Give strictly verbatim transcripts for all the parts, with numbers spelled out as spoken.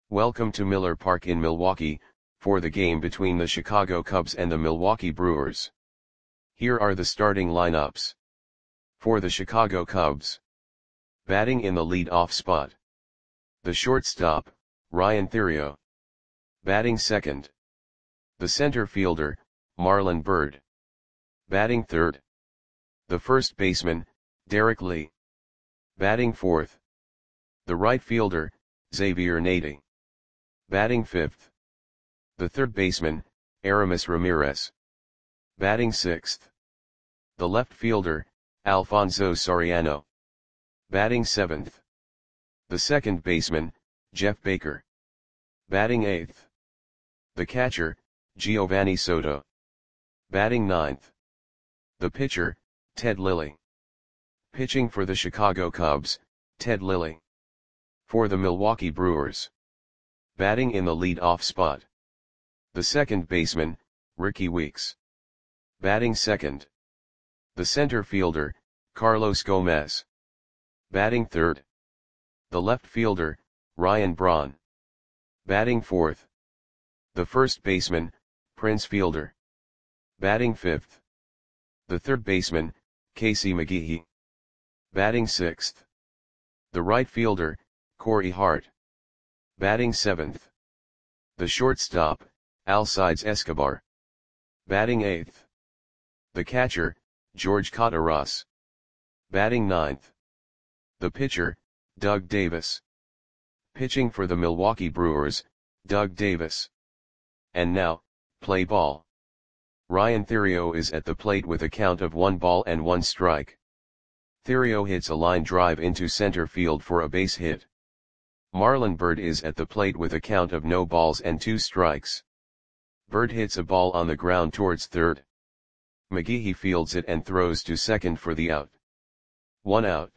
Welcome to Miller Park in Milwaukee, for the game between the Chicago Cubs and the Milwaukee Brewers. Here are the starting lineups. For the Chicago Cubs. Batting in the lead-off spot. The shortstop, Ryan Theriot. Batting second. The center fielder, Marlon Byrd. Batting third. The first baseman, Derek Lee. Batting fourth. The right fielder, Xavier Nady. Batting fifth. The third baseman, Aramis Ramirez. Batting sixth. The left fielder, Alfonso Soriano. Batting seventh. The second baseman, Jeff Baker. Batting eighth. The catcher, Giovanni Soto. Batting ninth. The pitcher, Ted Lilly. Pitching for the Chicago Cubs, Ted Lilly. For the Milwaukee Brewers. Batting in the lead-off spot. The second baseman, Rickie Weeks. Batting second. The center fielder, Carlos Gomez. Batting third. The left fielder, Ryan Braun. Batting fourth. The first baseman, Prince Fielder. Batting fifth. The third baseman, Casey McGehee. Batting sixth. The right fielder, Corey Hart. Batting seventh. The shortstop, Alcides Escobar. Batting eighth. The catcher, George Kottaras. Batting ninth. The pitcher, Doug Davis. Pitching for the Milwaukee Brewers, Doug Davis. And now, play ball. Ryan Theriot is at the plate with a count of one ball and one strike. Theriot hits a line drive into center field for a base hit. Marlon Byrd is at the plate with a count of no balls and two strikes. Byrd hits a ball on the ground towards third. McGehee fields it and throws to second for the out. One out.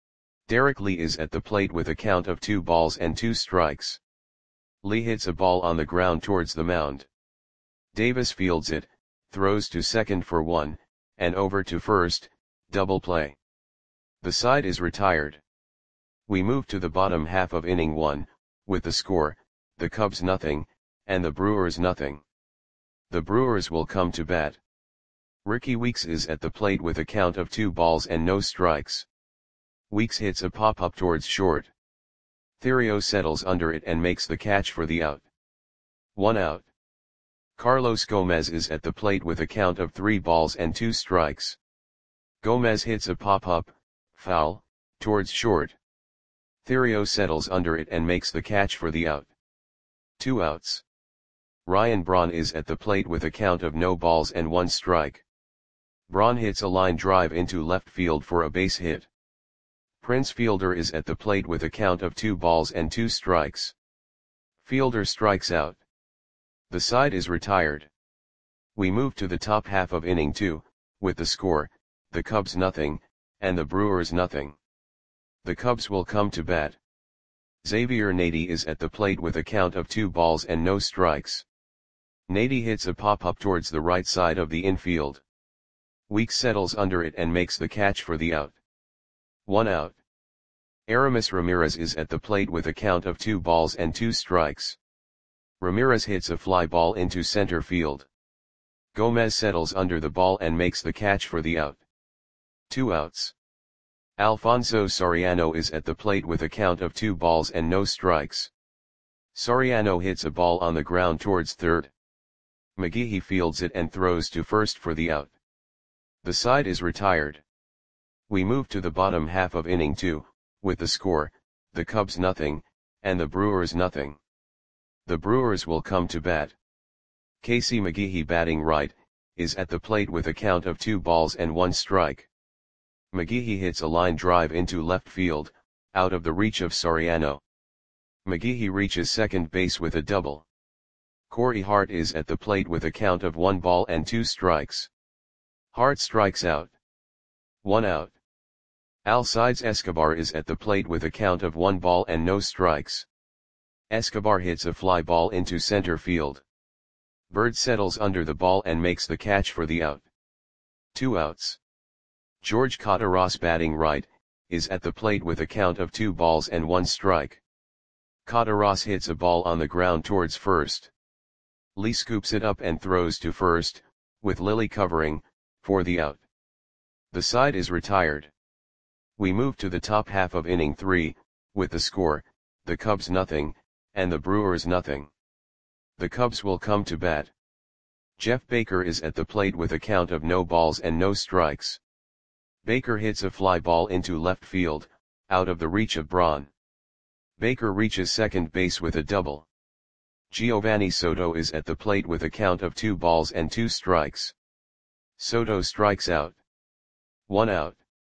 Derek Lee is at the plate with a count of two balls and two strikes. Lee hits a ball on the ground towards the mound. Davis fields it, throws to second for one, and over to first, double play. The side is retired. We move to the bottom half of inning one, with the score, the Cubs nothing, and the Brewers nothing. The Brewers will come to bat. Rickie Weeks is at the plate with a count of two balls and no strikes. Weeks hits a pop-up towards short. Theriot settles under it and makes the catch for the out. One out. Carlos Gomez is at the plate with a count of three balls and two strikes. Gomez hits a pop-up, foul, towards short. Theriot settles under it and makes the catch for the out. Two outs. Ryan Braun is at the plate with a count of no balls and one strike. Braun hits a line drive into left field for a base hit. Prince Fielder is at the plate with a count of two balls and two strikes. Fielder strikes out. The side is retired. We move to the top half of inning two, with the score, the Cubs nothing, and the Brewers nothing. The Cubs will come to bat. Xavier Nady is at the plate with a count of two balls and no strikes. Nady hits a pop-up towards the right side of the infield. Weeks settles under it and makes the catch for the out. One out. Aramis Ramirez is at the plate with a count of two balls and two strikes. Ramirez hits a fly ball into center field. Gomez settles under the ball and makes the catch for the out. Two outs. Alfonso Soriano is at the plate with a count of two balls and no strikes. Soriano hits a ball on the ground towards third. McGehee fields it and throws to first for the out. The side is retired. We move to the bottom half of inning two, with the score, the Cubs nothing, and the Brewers nothing. The Brewers will come to bat. Casey McGehee batting right, is at the plate with a count of two balls and one strike. McGehee hits a line drive into left field, out of the reach of Soriano. McGehee reaches second base with a double. Corey Hart is at the plate with a count of one ball and two strikes. Hart strikes out. One out. Alcides Escobar is at the plate with a count of one ball and no strikes. Escobar hits a fly ball into center field. Byrd settles under the ball and makes the catch for the out. Two outs. George Kottaras batting right, is at the plate with a count of two balls and one strike. Kataras hits a ball on the ground towards first. Lee scoops it up and throws to first, with Lily covering, for the out. The side is retired. We move to the top half of inning three, with the score, the Cubs nothing, and the Brewers nothing. The Cubs will come to bat. Jeff Baker is at the plate with a count of no balls and no strikes. Baker hits a fly ball into left field, out of the reach of Braun. Baker reaches second base with a double. Giovanni Soto is at the plate with a count of two balls and two strikes. Soto strikes out. One out.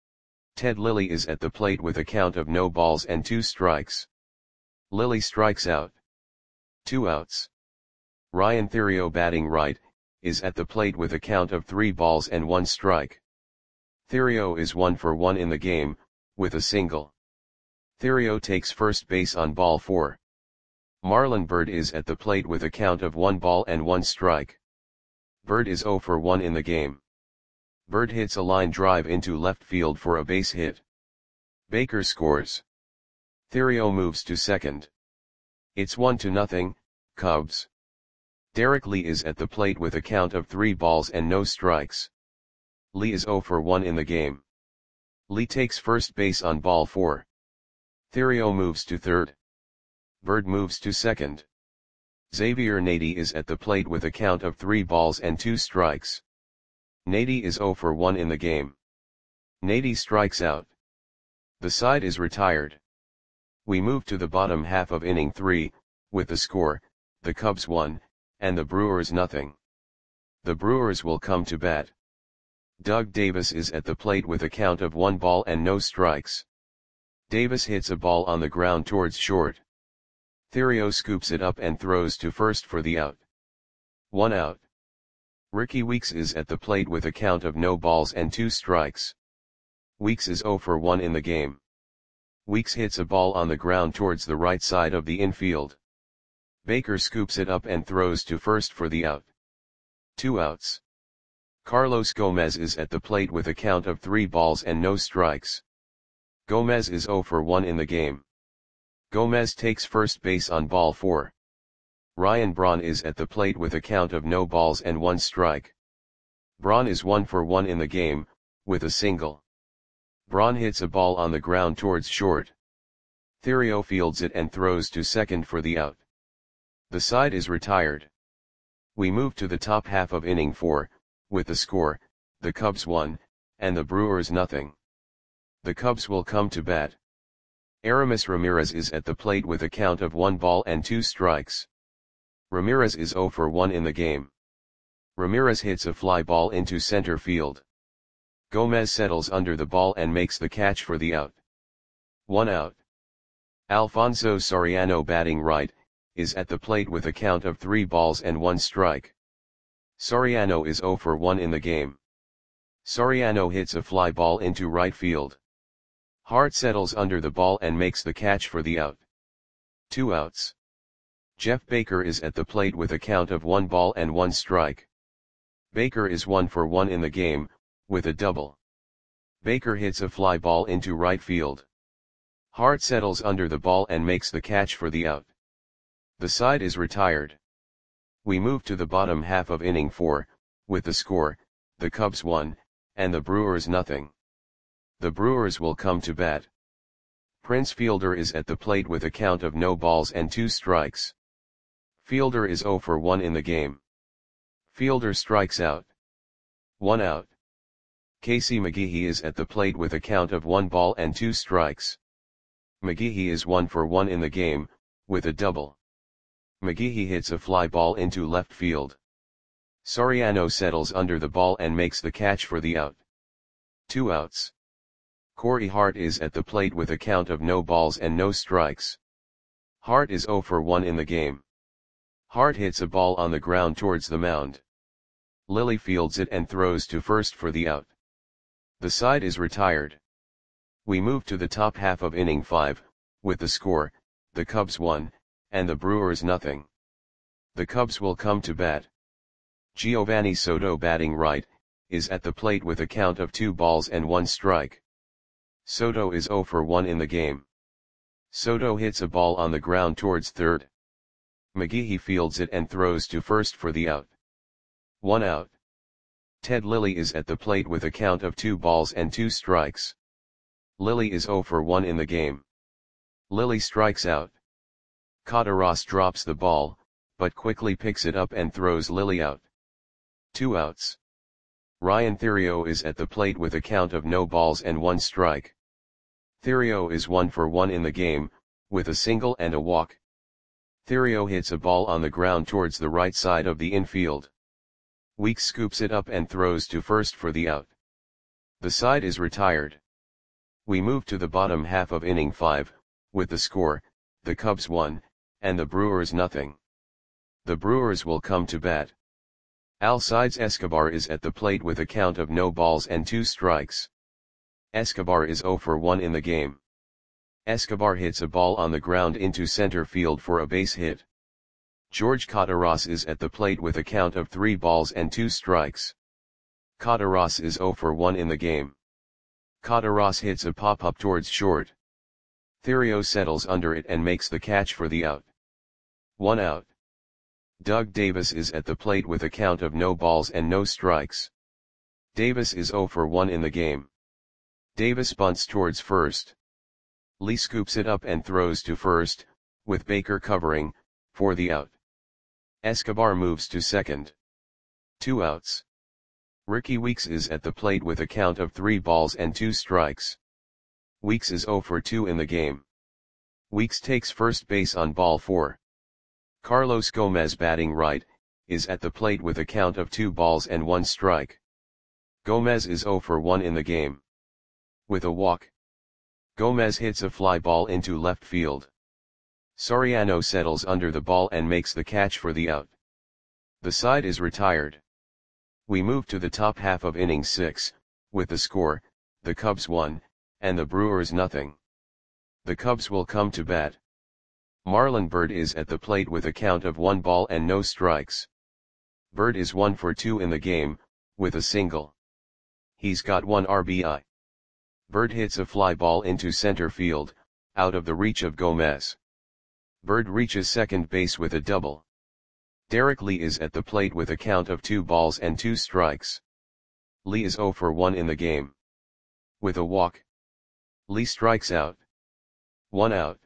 Ted Lilly is at the plate with a count of no balls and two strikes. Lilly strikes out. Two outs. Ryan Theriot, batting right, is at the plate with a count of three balls and one strike. Theriot is one for one in the game, with a single. Theriot takes first base on ball four. Marlon Byrd is at the plate with a count of one ball and one strike. Byrd is zero for one in the game. Byrd hits a line drive into left field for a base hit. Baker scores. Theriot moves to second. It's one to nothing, Cubs. Derek Lee is at the plate with a count of three balls and no strikes. Lee is zero for one in the game. Lee takes first base on ball four. Theriot moves to third. Byrd moves to second. Xavier Nady is at the plate with a count of three balls and two strikes. Nady is zero for one in the game. Nady strikes out. The side is retired. We move to the bottom half of inning three, with the score, the Cubs one, and the Brewers nothing. The Brewers will come to bat. Doug Davis is at the plate with a count of one ball and no strikes. Davis hits a ball on the ground towards short. Theriot scoops it up and throws to first for the out. One out. Ricky Weeks is at the plate with a count of no balls and two strikes. Weeks is zero for one in the game. Weeks hits a ball on the ground towards the right side of the infield. Baker scoops it up and throws to first for the out. Two outs. Carlos Gomez is at the plate with a count of three balls and no strikes. Gomez is zero for one in the game. Gomez takes first base on ball four. Ryan Braun is at the plate with a count of no balls and one strike. Braun is one for one in the game, with a single. Braun hits a ball on the ground towards short. Theriot fields it and throws to second for the out. The side is retired. We move to the top half of inning four, with the score, the Cubs one, and the Brewers nothing. The Cubs will come to bat. Aramis Ramirez is at the plate with a count of one ball and two strikes. Ramirez is zero for one in the game. Ramirez hits a fly ball into center field. Gomez settles under the ball and makes the catch for the out. One out. Alfonso Soriano, batting right, is at the plate with a count of three balls and one strike. Soriano is zero for one in the game. Soriano hits a fly ball into right field. Hart settles under the ball and makes the catch for the out. Two outs. Jeff Baker is at the plate with a count of one ball and one strike. Baker is one for one in the game, with a double. Baker hits a fly ball into right field. Hart settles under the ball and makes the catch for the out. The side is retired. We move to the bottom half of inning four, with the score, the Cubs one, and the Brewers nothing. The Brewers will come to bat. Prince Fielder is at the plate with a count of no balls and two strikes. Fielder is zero for one in the game. Fielder strikes out. One out. Casey McGehee is at the plate with a count of one ball and two strikes. McGehee is one for one in the game, with a double. McGehee hits a fly ball into left field. Soriano settles under the ball and makes the catch for the out. Two outs. Corey Hart is at the plate with a count of no balls and no strikes. Hart is zero for one in the game. Hart hits a ball on the ground towards the mound. Lilly fields it and throws to first for the out. The side is retired. We move to the top half of inning five, with the score, the Cubs one, and the Brewers nothing. The Cubs will come to bat. Giovanni Soto, batting right, is at the plate with a count of two balls and one strike. Soto is zero for one in the game. Soto hits a ball on the ground towards third. McGeehee fields it and throws to first for the out. One out. Ted Lilly is at the plate with a count of two balls and two strikes. Lilly is oh for one in the game. Lilly strikes out. Cotaros drops the ball, but quickly picks it up and throws Lilly out. Two outs. Ryan Theriot is at the plate with a count of no balls and one strike. Theriot is one for one in the game, with a single and a walk. Theriot hits a ball on the ground towards the right side of the infield. Weeks scoops it up and throws to first for the out. The side is retired. We move to the bottom half of inning five, with the score, the Cubs one, and the Brewers nothing. The Brewers will come to bat. Alcides Escobar is at the plate with a count of no balls and two strikes. Escobar is oh for one in the game. Escobar hits a ball on the ground into center field for a base hit. George Cotaros is at the plate with a count of three balls and two strikes. Cotaros is oh for one in the game. Cotaros hits a pop-up towards short. Theriot settles under it and makes the catch for the out. One out. Doug Davis is at the plate with a count of no balls and no strikes. Davis is oh for one in the game. Davis bunts towards first. Lee scoops it up and throws to first, with Baker covering, for the out. Escobar moves to second. Two outs. Ricky Weeks is at the plate with a count of three balls and two strikes. Weeks is oh for two in the game. Weeks takes first base on ball four. Carlos Gomez, batting right, is at the plate with a count of two balls and one strike. Gomez is oh for one in the game. With a walk, Gomez hits a fly ball into left field. Soriano settles under the ball and makes the catch for the out. The side is retired. We move to the top half of inning six, with the score, the Cubs one, and the Brewers nothing. The Cubs will come to bat. Marlon Byrd is at the plate with a count of one ball and no strikes. Byrd is one for two in the game, with a single. He's got one R B I. Byrd hits a fly ball into center field, out of the reach of Gomez. Byrd reaches second base with a double. Derek Lee is at the plate with a count of two balls and two strikes. Lee is oh for one in the game. With a walk, Lee strikes out. One out.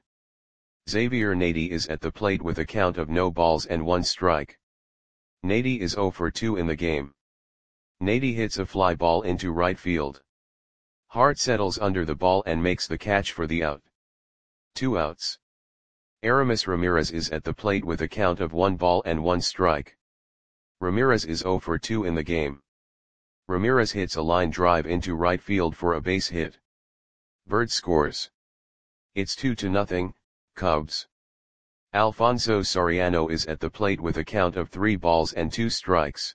Xavier Nady is at the plate with a count of no balls and one strike. Nady is oh for two in the game. Nady hits a fly ball into right field. Hart settles under the ball and makes the catch for the out. Two outs. Aramis Ramirez is at the plate with a count of one ball and one strike. Ramirez is oh for two in the game. Ramirez hits a line drive into right field for a base hit. Byrd scores. It's two to nothing, Cubs. Alfonso Soriano is at the plate with a count of three balls and two strikes.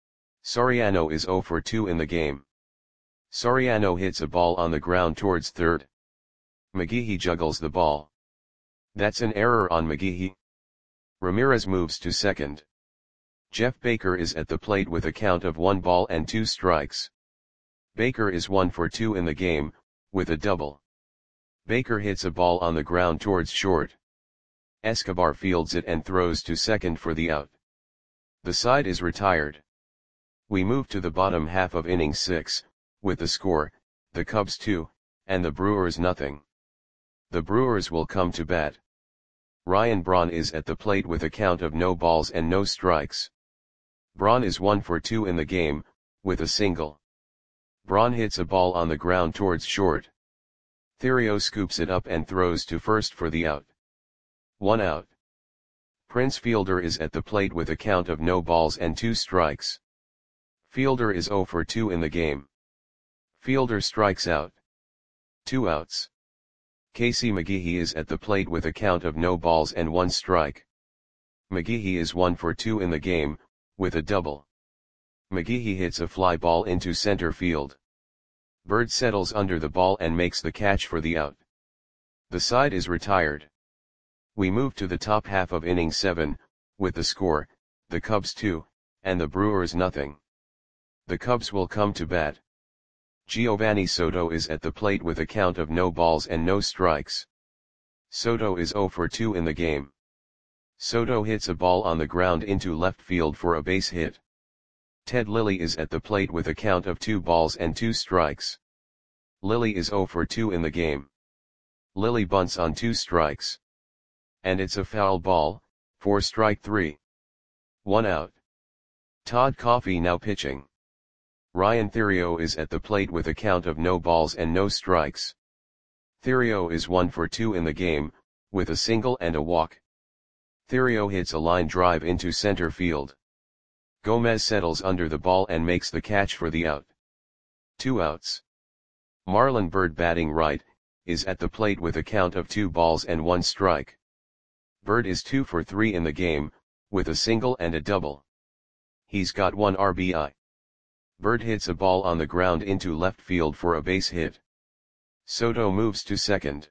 Soriano is oh for two in the game. Soriano hits a ball on the ground towards third. McGeehee juggles the ball. That's an error on McGeehee. Ramirez moves to second. Jeff Baker is at the plate with a count of one ball and two strikes. Baker is one for two in the game, with a double. Baker hits a ball on the ground towards short. Escobar fields it and throws to second for the out. The side is retired. We move to the bottom half of inning six, with the score, the Cubs two, and the Brewers nothing. The Brewers will come to bat. Ryan Braun is at the plate with a count of no balls and no strikes. Braun is one for two in the game, with a single. Braun hits a ball on the ground towards short. Theriot scoops it up and throws to first for the out. One out. Prince Fielder is at the plate with a count of no balls and two strikes. Fielder is oh for two in the game. Fielder strikes out. Two outs. Casey McGeehee is at the plate with a count of no balls and one strike. McGeehee is one for two in the game, with a double. McGeehee hits a fly ball into center field. Byrd settles under the ball and makes the catch for the out. The side is retired. We move to the top half of inning seven, with the score, the Cubs two, and the Brewers nothing. The Cubs will come to bat. Giovanni Soto is at the plate with a count of no balls and no strikes. Soto is zero for two in the game. Soto hits a ball on the ground into left field for a base hit. Ted Lilly is at the plate with a count of two balls and two strikes. Lilly is zero for two in the game. Lilly bunts on two strikes. And it's a foul ball, for strike three. One out. Todd Coffey now pitching. Ryan Theriot is at the plate with a count of no balls and no strikes. Theriot is one for two in the game, with a single and a walk. Theriot hits a line drive into center field. Gomez settles under the ball and makes the catch for the out. Two outs. Marlon Byrd, batting right, is at the plate with a count of two balls and one strike. Byrd is two for three in the game, with a single and a double. He's got one R B I. Byrd hits a ball on the ground into left field for a base hit. Soto moves to second.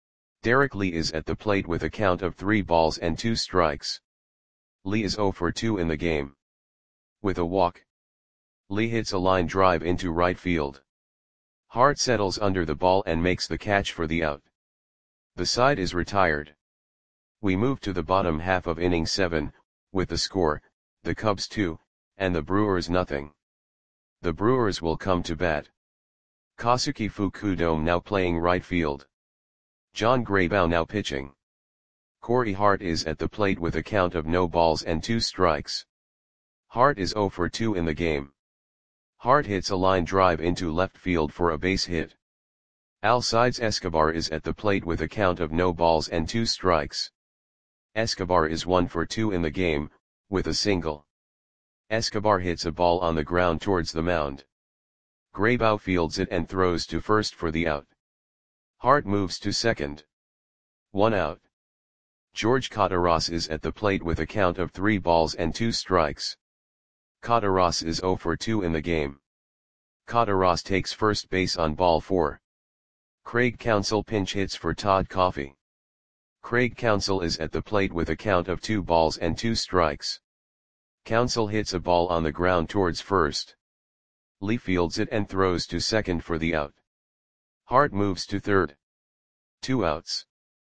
Derek Lee is at the plate with a count of three balls and two strikes. Lee is zero for two in the game. With a walk, Lee hits a line drive into right field. Hart settles under the ball and makes the catch for the out. The side is retired. We move to the bottom half of inning seven, with the score, the Cubs two, and the Brewers nothing. The Brewers will come to bat. Kazuki Fukudome now playing right field. John Graybow now pitching. Corey Hart is at the plate with a count of no balls and two strikes. Hart is zero for two in the game. Hart hits a line drive into left field for a base hit. Alcides Escobar is at the plate with a count of no balls and two strikes. Escobar is one for two in the game, with a single. Escobar hits a ball on the ground towards the mound. Graybow fields it and throws to first for the out. Hart moves to second. One out. George Cataras is at the plate with a count of three balls and two strikes. Cataras is zero for two in the game. Cataras takes first base on ball four. Craig Counsell pinch hits for Todd Coffey. Craig Counsell is at the plate with a count of two balls and two strikes. Counsell hits a ball on the ground towards first. Lee fields it and throws to second for the out. Hart moves to third. Two outs.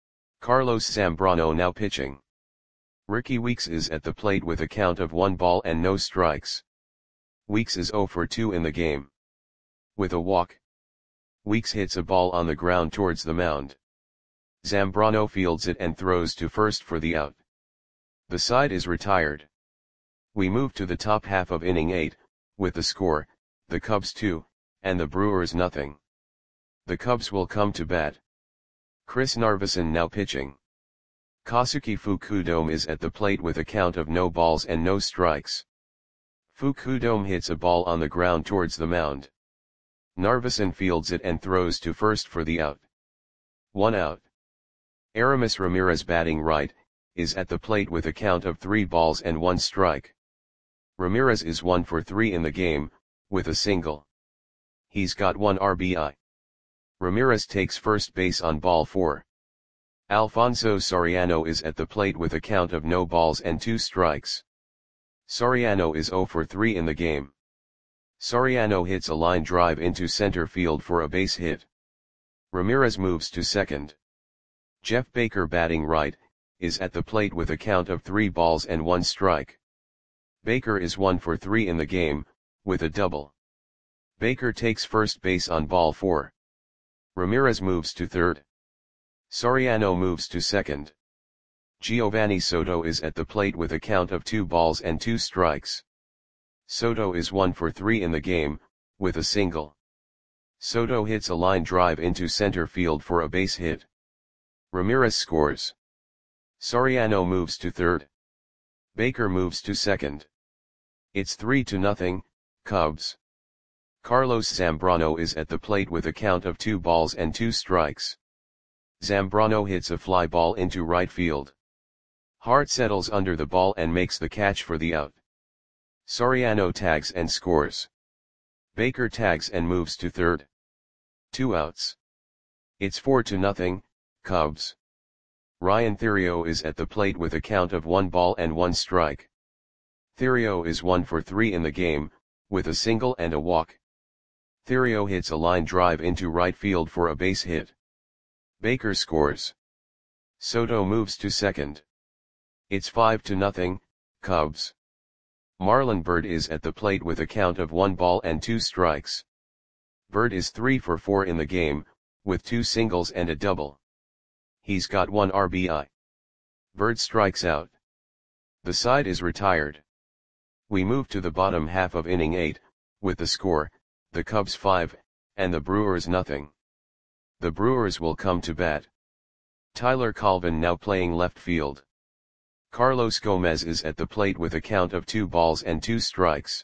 Carlos Zambrano now pitching. Ricky Weeks is at the plate with a count of one ball and no strikes. Weeks is zero for two in the game. With a walk, Weeks hits a ball on the ground towards the mound. Zambrano fields it and throws to first for the out. The side is retired. We move to the top half of inning eight, with the score, the Cubs two, and the Brewers nothing. The Cubs will come to bat. Chris Narveson now pitching. Kazuki Fukudome is at the plate with a count of no balls and no strikes. Fukudome hits a ball on the ground towards the mound. Narveson fields it and throws to first for the out. One out. Aramis Ramirez, batting right, is at the plate with a count of three balls and one strike. Ramirez is one for three in the game, with a single. He's got one R B I. Ramirez takes first base on ball four. Alfonso Soriano is at the plate with a count of no balls and two strikes. Soriano is zero for three in the game. Soriano hits a line drive into center field for a base hit. Ramirez moves to second. Jeff Baker, batting right, is at the plate with a count of three balls and one strike. Baker is one for three in the game, with a double. Baker takes first base on ball four. Ramirez moves to third. Soriano moves to second. Giovanni Soto is at the plate with a count of two balls and two strikes. Soto is one for three in the game, with a single. Soto hits a line drive into center field for a base hit. Ramirez scores. Soriano moves to third. Baker moves to second. It's three to nothing, Cubs. Carlos Zambrano is at the plate with a count of two balls and two strikes. Zambrano hits a fly ball into right field. Hart settles under the ball and makes the catch for the out. Soriano tags and scores. Baker tags and moves to third. Two outs. It's four to nothing, Cubs. Ryan Theriot is at the plate with a count of one ball and one strike. Theriot is one for three in the game, with a single and a walk. Theriot hits a line drive into right field for a base hit. Baker scores. Soto moves to second. It's five to nothing, Cubs. Marlon Byrd is at the plate with a count of one ball and two strikes. Byrd is three for four in the game, with two singles and a double. He's got one R B I. Byrd strikes out. The side is retired. We move to the bottom half of inning eight, with the score, the Cubs five, and the Brewers nothing. The Brewers will come to bat. Tyler Colvin now playing left field. Carlos Gomez is at the plate with a count of two balls and two strikes.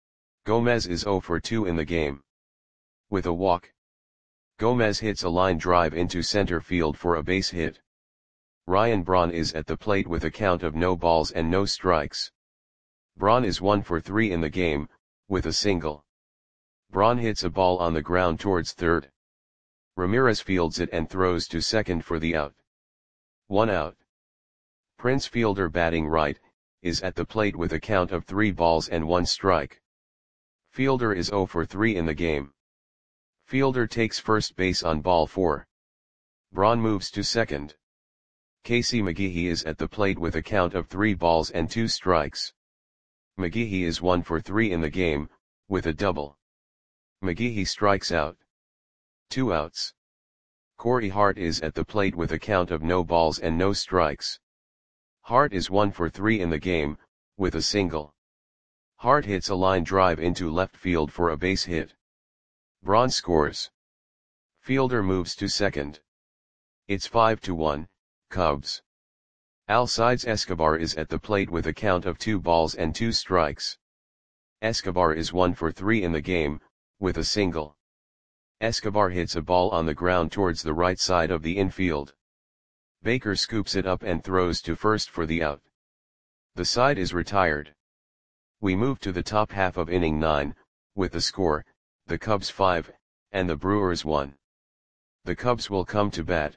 Gomez is zero for two in the game. With a walk, Gomez hits a line drive into center field for a base hit. Ryan Braun is at the plate with a count of no balls and no strikes. Braun is one for three in the game, with a single. Braun hits a ball on the ground towards third. Ramirez fields it and throws to second for the out. One out. Prince Fielder batting right, is at the plate with a count of three balls and one strike. Fielder is zero for three in the game. Fielder takes first base on ball four. Braun moves to second. Casey McGehee is at the plate with a count of three balls and two strikes. McGehee is one for three in the game, with a double. McGehee strikes out. Two outs. Corey Hart is at the plate with a count of no balls and no strikes. Hart is one for three in the game, with a single. Hart hits a line drive into left field for a base hit. Braun scores. Fielder moves to second. It's five to one, Cubs. Alcides Escobar is at the plate with a count of two balls and two strikes. Escobar is one for three in the game, with a single. Escobar hits a ball on the ground towards the right side of the infield. Baker scoops it up and throws to first for the out. The side is retired. We move to the top half of inning nine, with the score, the Cubs five, and the Brewers one. The Cubs will come to bat.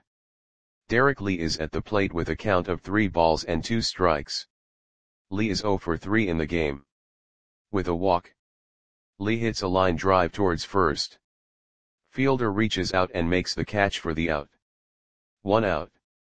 Derek Lee is at the plate with a count of three balls and two strikes. Lee is zero for three in the game. With a walk, Lee hits a line drive towards first. Fielder reaches out and makes the catch for the out. One out.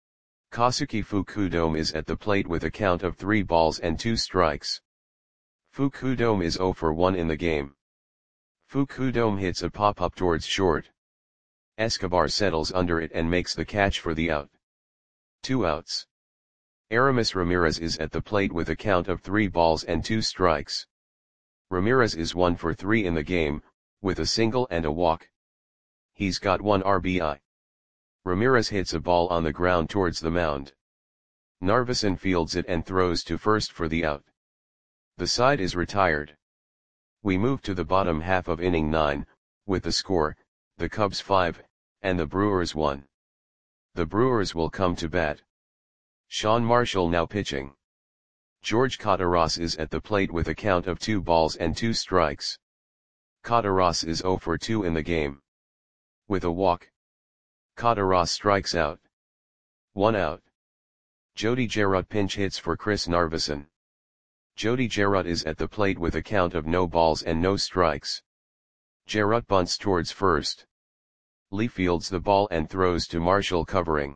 Kosuke Fukudome is at the plate with a count of three balls and two strikes. Fukudome is zero for one in the game. Fukudome hits a pop-up towards short. Escobar settles under it and makes the catch for the out. Two outs. Aramis Ramirez is at the plate with a count of three balls and two strikes. Ramirez is one for three in the game, with a single and a walk. He's got one R B I. Ramirez hits a ball on the ground towards the mound. Narveson fields it and throws to first for the out. The side is retired. We move to the bottom half of inning nine, with the score, the Cubs five, and the Brewers one. The Brewers will come to bat. Sean Marshall now pitching. George Cotaras is at the plate with a count of two balls and two strikes. Cotaras is zero for two in the game. With a walk, Cotaras strikes out. One out. Jody Gerard pinch hits for Chris Narveson. Jody Gerard is at the plate with a count of no balls and no strikes. Gerard bunts towards first. Lee fields the ball and throws to Marshall covering.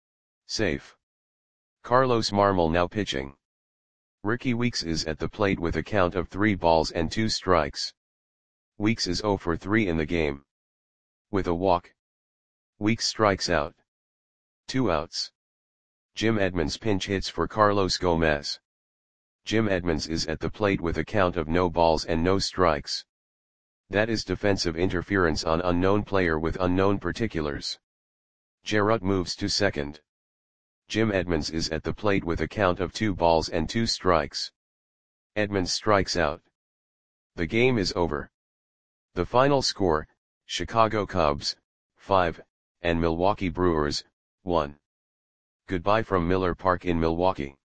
Safe. Carlos Marmol now pitching. Ricky Weeks is at the plate with a count of three balls and two strikes. Weeks is zero for three in the game. With a walk, Weeks strikes out. Two outs. Jim Edmonds pinch hits for Carlos Gomez. Jim Edmonds is at the plate with a count of no balls and no strikes. That is defensive interference on unknown player with unknown particulars. Gerard moves to second. Jim Edmonds is at the plate with a count of two balls and two strikes. Edmonds strikes out. The game is over. The final score, Chicago Cubs, five, and Milwaukee Brewers, one. Goodbye from Miller Park in Milwaukee.